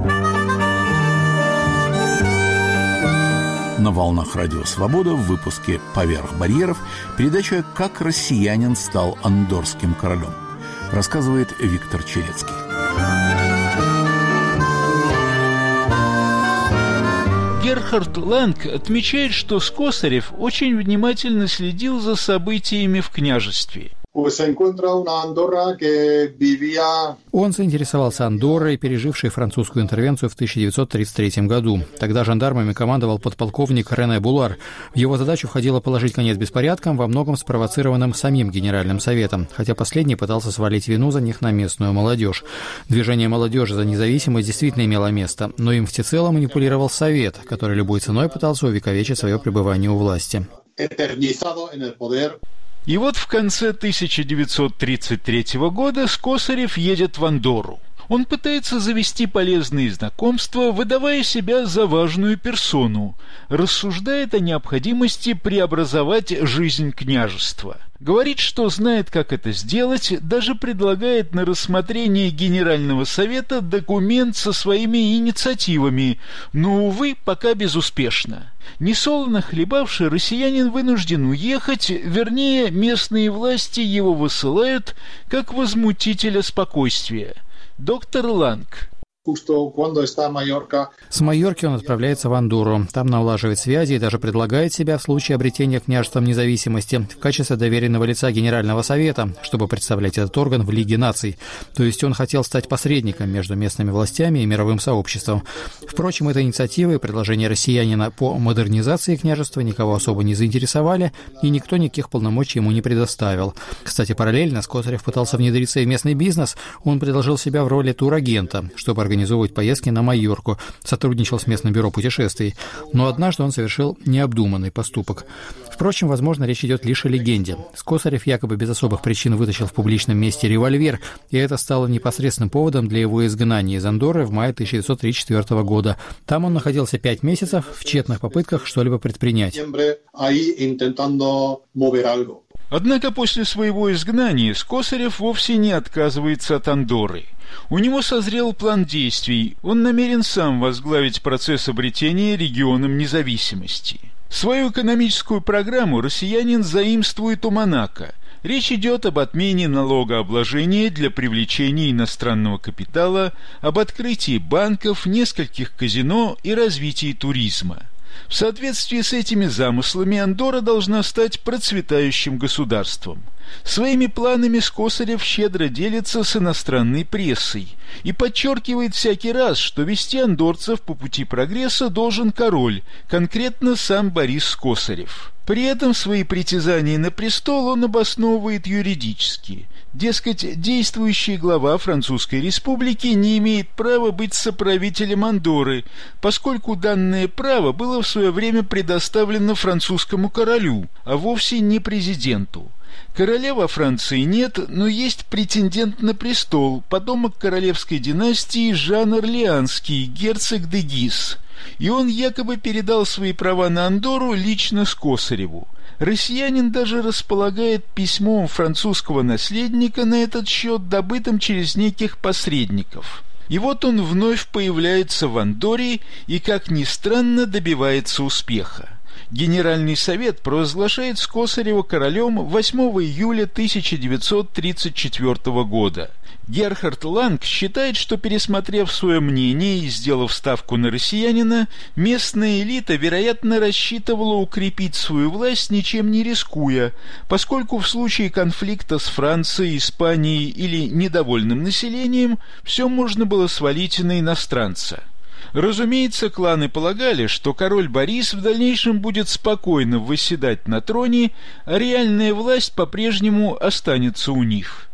На волнах Радио Свобода в выпуске «Поверх барьеров» передача «Как россиянин стал андоррским королем». Рассказывает Виктор Черецкий. Герхард Ланг отмечает, что Скосарев очень внимательно следил за событиями в княжестве. Он заинтересовался Андоррой, пережившей французскую интервенцию в тысяча девятьсот тридцать третьем году. Тогда жандармами командовал подполковник Рене Булар. В его задачу входило положить конец беспорядкам, во многом спровоцированным самим Генеральным Советом, хотя последний пытался свалить вину за них на местную молодежь. Движение молодежи за независимость действительно имело место, но им всецело манипулировал Совет, который любой ценой пытался увековечить свое пребывание у власти. И вот в конце тысяча девятьсот тридцать третьего года Скосарев едет в Андорру. Он пытается завести полезные знакомства, выдавая себя за важную персону, рассуждает о необходимости преобразовать жизнь княжества. Говорит, что знает, как это сделать, даже предлагает на рассмотрение Генерального Совета документ со своими инициативами, но, увы, пока безуспешно. Несолоно хлебавший россиянин вынужден уехать, вернее, местные власти его высылают как возмутителя спокойствия. Доктор Ланг. С Майорки он отправляется в Андорру. Там налаживает связи и даже предлагает себя в случае обретения княжеством независимости в качестве доверенного лица Генерального Совета, чтобы представлять этот орган в Лиге наций. То есть он хотел стать посредником между местными властями и мировым сообществом. Впрочем, эта инициатива и предложение россиянина по модернизации княжества никого особо не заинтересовали, и никто никаких полномочий ему не предоставил. Кстати, параллельно Скосарев пытался внедриться и в местный бизнес. Он предложил себя в роли турагента, чтобы организовывать поездки на Майорку, сотрудничал с местным бюро путешествий. Но однажды он совершил необдуманный поступок. Впрочем, возможно, речь идет лишь о легенде. Скосарев якобы без особых причин вытащил в публичном месте револьвер, и это стало непосредственным поводом для его изгнания из Андорры в мае тысяча девятьсот тридцать четвёртого года. Там он находился пять месяцев в тщетных попытках что-либо предпринять. Однако после своего изгнания Скосарев вовсе не отказывается от Андорры. У него созрел план действий, он намерен сам возглавить процесс обретения регионом независимости. Свою экономическую программу россиянин заимствует у Монако. Речь идет об отмене налогообложения для привлечения иностранного капитала, об открытии банков, нескольких казино и развитии туризма. В соответствии с этими замыслами Андорра должна стать процветающим государством. Своими планами Скосарев щедро делится с иностранной прессой и подчеркивает всякий раз, что вести андорцев по пути прогресса должен король, конкретно сам Борис Скосарев. При этом свои притязания на престол он обосновывает юридически. Дескать, действующий глава Французской Республики не имеет права быть соправителем Андорры, поскольку данное право было в свое время предоставлено французскому королю, а вовсе не президенту. Короля во Франции нет, но есть претендент на престол, потомок королевской династии Жан Орлеанский, герцог де Гиз. И он якобы передал свои права на Андорру лично Скосареву. Россиянин даже располагает письмом французского наследника на этот счет, добытым через неких посредников. И вот он вновь появляется в Андорре и, как ни странно, добивается успеха. Генеральный совет провозглашает Скосарева королем восьмого июля тысяча девятьсот тридцать четвёртого года. Герхард Ланг считает, что, пересмотрев свое мнение и сделав ставку на россиянина, местная элита, вероятно, рассчитывала укрепить свою власть, ничем не рискуя, поскольку в случае конфликта с Францией, Испанией или недовольным населением все можно было свалить на иностранца. Разумеется, кланы полагали, что король Борис в дальнейшем будет спокойно восседать на троне, а реальная власть по-прежнему останется у них.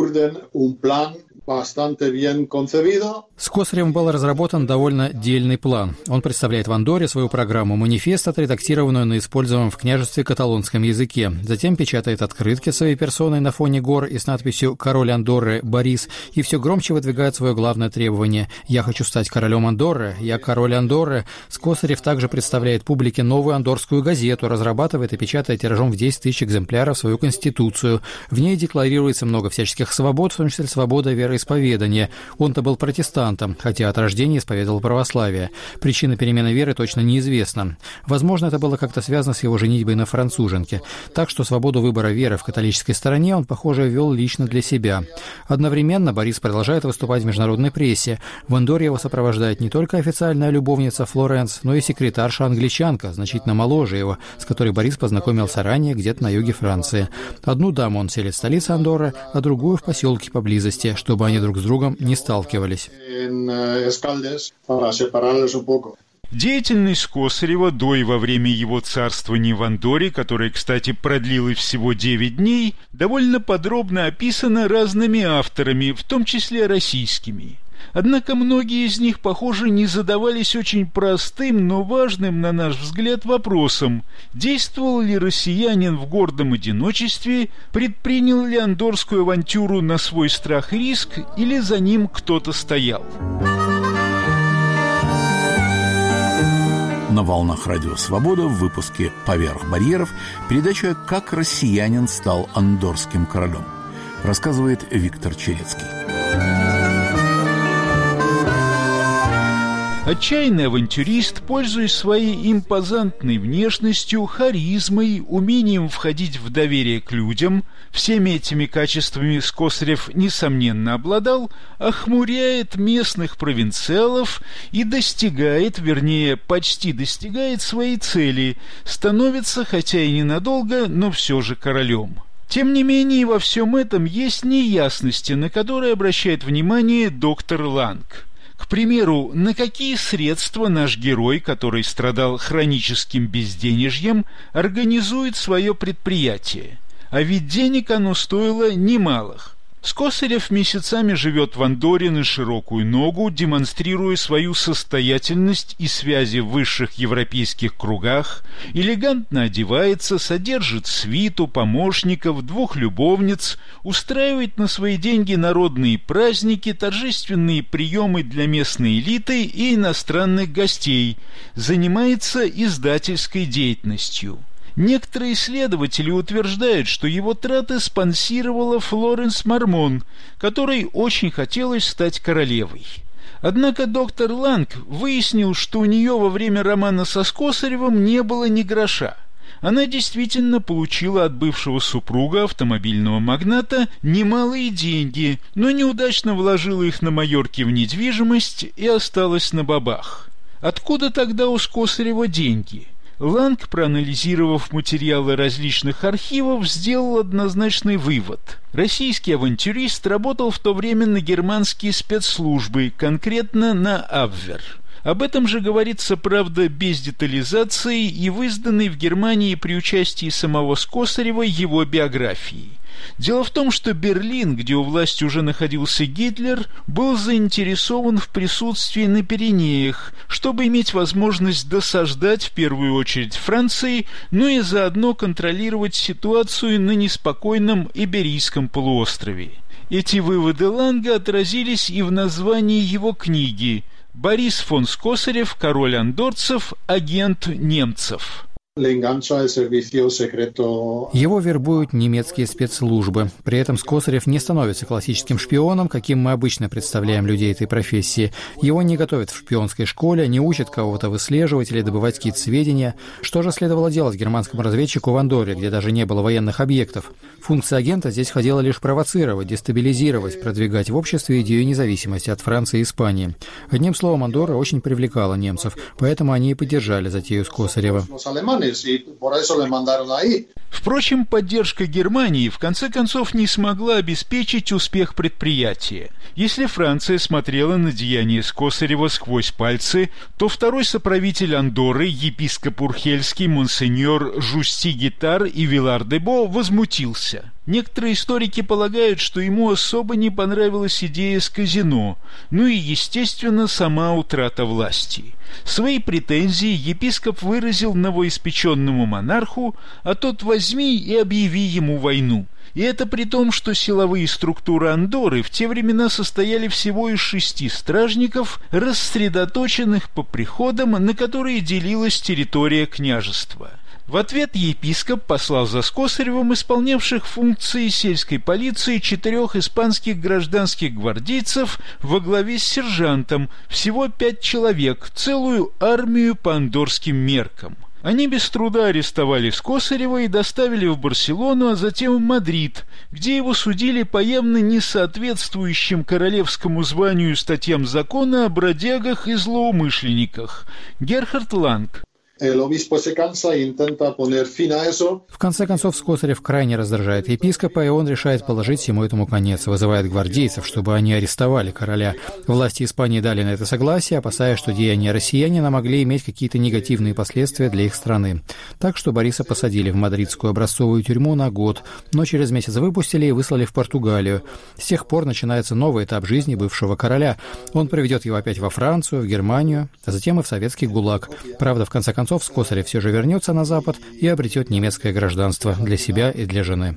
С Косаревым был разработан довольно дельный план. Он представляет в Андорре свою программу «Манифест», отредактированную на используемом в княжестве каталонском языке. Затем печатает открытки своей персоной на фоне гор и с надписью «Король Андорры Борис», и все громче выдвигает свое главное требование: «Я хочу стать королем Андорры, я король Андорры». Скосарев также представляет публике новую андоррскую газету, разрабатывает и печатает тиражом в десять тысяч экземпляров свою конституцию. В ней декларируется много всяческих свобод, в том числе свобода веры вероисповедания. Он-то был протестантом, хотя от рождения исповедовал православие. Причина перемены веры точно неизвестна. Возможно, это было как-то связано с его женитьбой на француженке. Так что свободу выбора веры в католической стороне он, похоже, ввел лично для себя. Одновременно Борис продолжает выступать в международной прессе. В Андорре его сопровождает не только официальная любовница Флоренс, но и секретарша-англичанка, значительно моложе его, с которой Борис познакомился ранее где-то на юге Франции. Одну даму он селит в столице Андорры, а другую в поселке поблизости, чтобы они друг с другом не сталкивались. Деятельность Косарева до и во время его царствования в Андорре, которое, кстати, продлилось всего девять дней, довольно подробно описана разными авторами, в том числе российскими. Однако многие из них, похоже, не задавались очень простым, но важным, на наш взгляд, вопросом: действовал ли россиянин в гордом одиночестве, предпринял ли андоррскую авантюру на свой страх и риск, или за ним кто-то стоял. На волнах Радио Свобода в выпуске «Поверх барьеров» передача «Как россиянин стал андоррским королем», рассказывает Виктор Черецкий. Отчаянный авантюрист, пользуясь своей импозантной внешностью, харизмой, умением входить в доверие к людям, всеми этими качествами Косарев, несомненно, обладал, охмуряет местных провинциалов и достигает, вернее, почти достигает своей цели, становится, хотя и ненадолго, но все же королем. Тем не менее, во всем этом есть неясности, на которые обращает внимание доктор Ланг. К примеру, на какие средства наш герой, который страдал хроническим безденежьем, организует свое предприятие? А ведь денег оно стоило немалых. Косарев месяцами живет в Андорре на широкую ногу, демонстрируя свою состоятельность и связи в высших европейских кругах, элегантно одевается, содержит свиту, помощников, двух любовниц, устраивает на свои деньги народные праздники, торжественные приемы для местной элиты и иностранных гостей, занимается издательской деятельностью. Некоторые исследователи утверждают, что его траты спонсировала Флоренс Мармон, которой очень хотелось стать королевой. Однако доктор Ланг выяснил, что у нее во время романа со Косаревым не было ни гроша. Она действительно получила от бывшего супруга, автомобильного магната, немалые деньги, но неудачно вложила их на Майорке в недвижимость и осталась на бабах. Откуда тогда у Косарева деньги? Ланг, проанализировав материалы различных архивов, сделал однозначный вывод. Российский авантюрист работал в то время на германские спецслужбы, конкретно на Абвер. Об этом же говорится, правда, без детализации и в изданной в Германии при участии самого Косарева его биографии. Дело в том, что Берлин, где у власти уже находился Гитлер, был заинтересован в присутствии на Пиренеях, чтобы иметь возможность досаждать в первую очередь Франции, но и заодно контролировать ситуацию на неспокойном Иберийском полуострове. Эти выводы Ланга отразились и в названии его книги «Борис фон Косарев, король андорцев, агент немцев». Его вербуют немецкие спецслужбы. При этом Косарев не становится классическим шпионом, каким мы обычно представляем людей этой профессии. Его не готовят в шпионской школе, не учат кого-то выслеживать или добывать какие-то сведения. Что же следовало делать германскому разведчику в Андорре, где даже не было военных объектов? Функция агента здесь входила лишь провоцировать, дестабилизировать, продвигать в обществе идею независимости от Франции и Испании. Одним словом, Андорра очень привлекала немцев, поэтому они и поддержали затею Косарева. Впрочем, поддержка Германии в конце концов не смогла обеспечить успех предприятия. Если Франция смотрела на деяния Косарева сквозь пальцы, то второй соправитель Андорры, епископ Урхельский, монсеньор Жусти Гитар и Вилар де Бо, возмутился. Некоторые историки полагают, что ему особо не понравилась идея с казино, ну и, естественно, сама утрата власти. Свои претензии епископ выразил новоиспеченному монарху, а тот возьми и объяви ему войну. И это при том, что силовые структуры Андорры в те времена состояли всего из шести стражников, рассредоточенных по приходам, на которые делилась территория княжества. В ответ епископ послал за Скосаревым исполнявших функции сельской полиции четырех испанских гражданских гвардейцев во главе с сержантом, всего пять человек, целую армию по андорским меркам. Они без труда арестовали Скосарева и доставили в Барселону, а затем в Мадрид, где его судили по явно несоответствующим королевскому званию статьям закона о бродягах и злоумышленниках. Герхард Ланг. В конце концов, Скосарев крайне раздражает епископа, и он решает положить всему этому конец, вызывает гвардейцев, чтобы они арестовали короля. Власти Испании дали на это согласие, опасаясь, что деяния россиянина могли иметь какие-то негативные последствия для их страны. Так что Бориса посадили в мадридскую образцовую тюрьму на год, но через месяц выпустили и выслали в Португалию. С тех пор начинается новый этап жизни бывшего короля. Он приведет его опять во Францию, в Германию, а затем и в советский ГУЛАГ. Правда, в конце концов, Скосарев все же вернется на Запад и обретет немецкое гражданство для себя и для жены.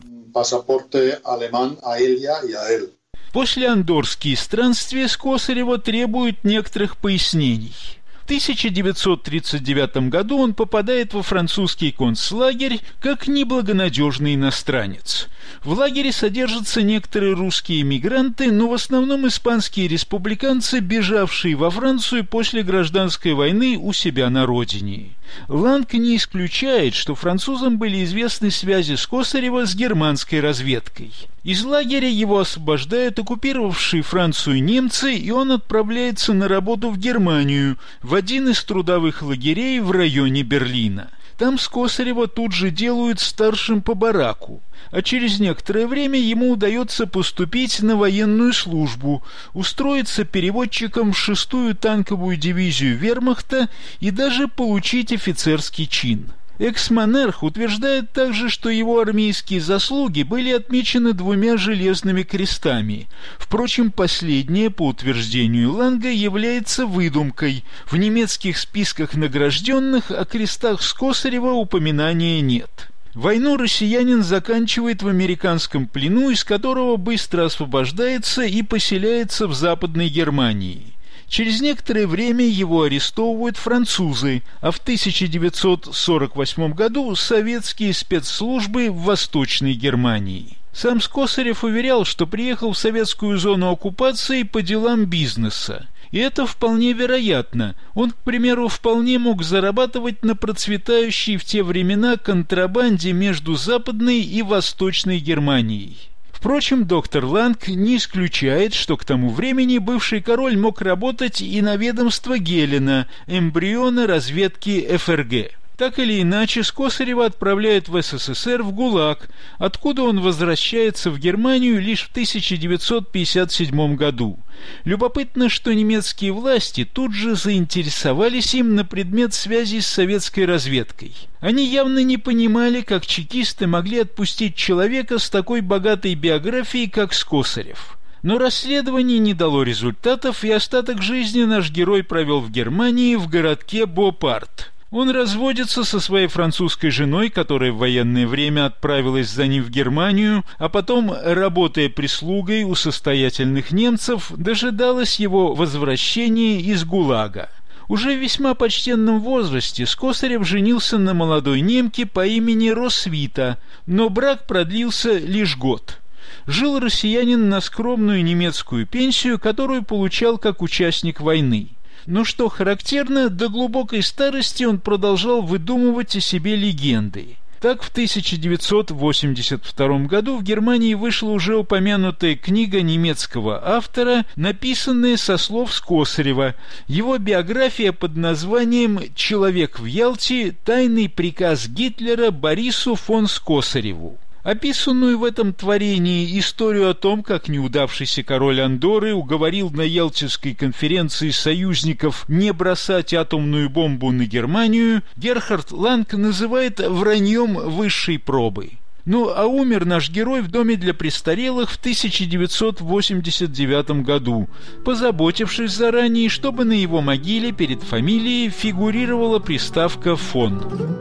После андоррские странствия Скосарева требуют некоторых пояснений. В тысяча девятьсот тридцать девятом году он попадает во французский концлагерь как неблагонадежный иностранец. В лагере содержатся некоторые русские эмигранты, но в основном испанские республиканцы, бежавшие во Францию после гражданской войны у себя на родине. Ланг не исключает, что французам были известны связи Скосарева с германской разведкой. Из лагеря его освобождают оккупировавшие Францию немцы, и он отправляется на работу в Германию, в один из трудовых лагерей в районе Берлина. Там Скосарева тут же делают старшим по бараку, а через некоторое время ему удается поступить на военную службу, устроиться переводчиком в шестую танковую дивизию вермахта и даже получить офицерский чин. Экс-монарх утверждает также, что его армейские заслуги были отмечены двумя железными крестами. Впрочем, последнее, по утверждению Ланга, является выдумкой. В немецких списках награжденных о крестах Скосарева упоминания нет. Войну россиянин заканчивает в американском плену, из которого быстро освобождается и поселяется в Западной Германии. Через некоторое время его арестовывают французы, а в тысяча девятьсот сорок восьмом году советские спецслужбы в Восточной Германии. Сам Скосарев уверял, что приехал в советскую зону оккупации по делам бизнеса. И это вполне вероятно. Он, к примеру, вполне мог зарабатывать на процветающей в те времена контрабанде между Западной и Восточной Германией. Впрочем, доктор Ланг не исключает, что к тому времени бывший король мог работать и на ведомство Гелена, эмбриона разведки эф эр гэ. Так или иначе, Скосарева отправляют в эс эс эс эр в ГУЛАГ, откуда он возвращается в Германию лишь в тысяча девятьсот пятьдесят седьмом году. Любопытно, что немецкие власти тут же заинтересовались им на предмет связи с советской разведкой. Они явно не понимали, как чекисты могли отпустить человека с такой богатой биографией, как Скосарев. Но расследование не дало результатов, и остаток жизни наш герой провел в Германии, в городке Бопарт. Он разводится со своей французской женой, которая в военное время отправилась за ним в Германию, а потом, работая прислугой у состоятельных немцев, дожидалась его возвращения из ГУЛАГа. Уже в весьма почтенном возрасте Скосарев женился на молодой немке по имени Росвита, но брак продлился лишь год. Жил россиянин на скромную немецкую пенсию, которую получал как участник войны. Но что характерно, до глубокой старости он продолжал выдумывать о себе легенды. Так, в тысяча девятьсот восемьдесят втором году в Германии вышла уже упомянутая книга немецкого автора, написанная со слов Скосарева. Его биография под названием «Человек в Ялте. Тайный приказ Гитлера Борису фон Скосареву». Описанную в этом творении историю о том, как неудавшийся король Андорры уговорил на Ялтинской конференции союзников не бросать атомную бомбу на Германию, Герхард Ланг называет враньем высшей пробы. Ну, а умер наш герой в доме для престарелых в тысяча девятьсот восемьдесят девятом году, позаботившись заранее, чтобы на его могиле перед фамилией фигурировала приставка «фон».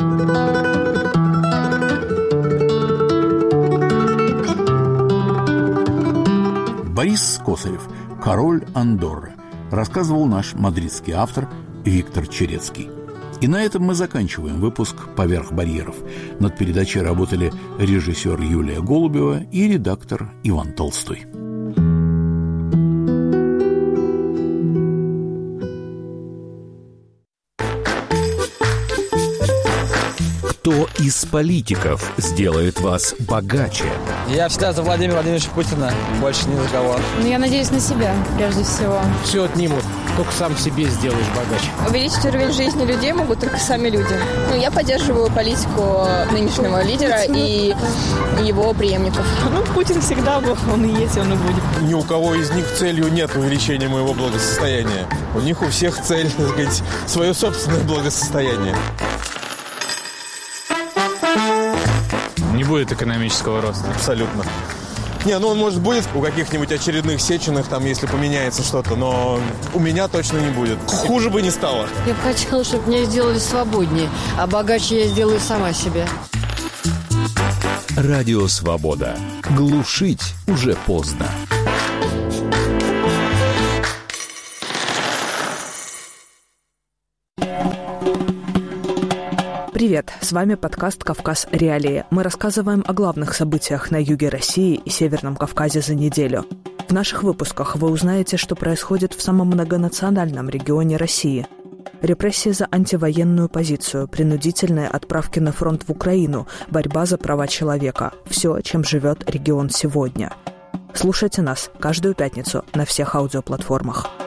Борис Скосарев, король Андорры, рассказывал наш мадридский автор Виктор Черецкий. И на этом мы заканчиваем выпуск «Поверх барьеров». Над передачей работали режиссер Юлия Голубева и редактор Иван Толстой. Кто из политиков сделает вас богаче? Я всегда за Владимира Владимировича Путина, больше ни за кого. Я надеюсь на себя, прежде всего. Все отнимут, только сам себе сделаешь богаче. Увеличить уровень жизни людей могут только сами люди. Ну, я поддерживаю политику нынешнего лидера и его преемников. Ну, Путин всегда был, он и есть, он и будет. Ни у кого из них целью нет увеличения моего благосостояния. У них у всех цель, так сказать, свое собственное благосостояние. Не будет экономического роста. Абсолютно. Не, ну он, может, будет у каких-нибудь очередных Сеченых, там, если поменяется что-то, но у меня точно не будет. Хуже бы не стало. Я бы хотела, чтобы меня сделали свободнее, а богаче я сделаю сама себе. Радио «Свобода». Глушить уже поздно. Привет, с вами подкаст «Кавказ. Реалии». Мы рассказываем о главных событиях на юге России и Северном Кавказе за неделю. В наших выпусках вы узнаете, что происходит в самом многонациональном регионе России. Репрессии за антивоенную позицию, принудительные отправки на фронт в Украину, борьба за права человека. Все, чем живет регион сегодня. Слушайте нас каждую пятницу на всех аудиоплатформах.